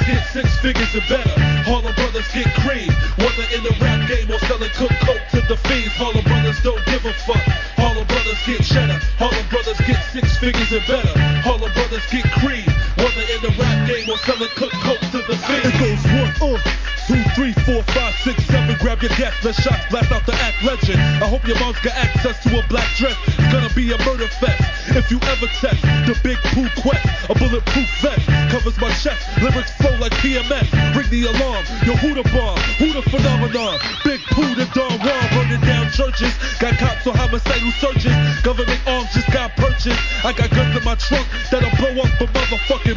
brothers get six figures and better. Harlem brothers get cream, whether in the rap game or selling cook coke to the fiends. Harlem brothers don't give a fuck. Harlem brothers get cheddar. Harlem brothers get six figures and better. Harlem brothers get cream, whether in the rap game or selling cook coke to the fiends. It goes 1, 2, 3, 4, 5, 6, 7. Grab your gas, let shots blast out the act legend. I hope your mom's got access to a black dress. It's gonna be a murder fest. If you ever test the Big Pooh Quest, a bulletproof vest covers my chest. Lyrics flow like PMS. Ring the alarm. Yo, who the bomb? Who the phenomenon? Big Pooh the Don Juan, burning down churches. Got cops on homicidal searches. Government arms just got purchased. I got guns in my trunk that'll blow up a motherfucking